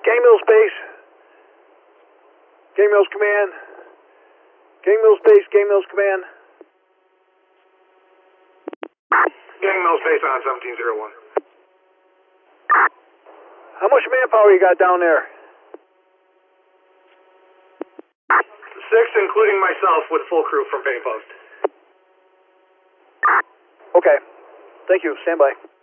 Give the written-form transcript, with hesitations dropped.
Gang Mills Base. Gang Mills Command. Gang Mills Base, Gang Mills Command. Gang Mills Base on 1701. How much manpower you got down there? 6, including myself, with full crew from Penny Post. Okay. Thank you. Stand by.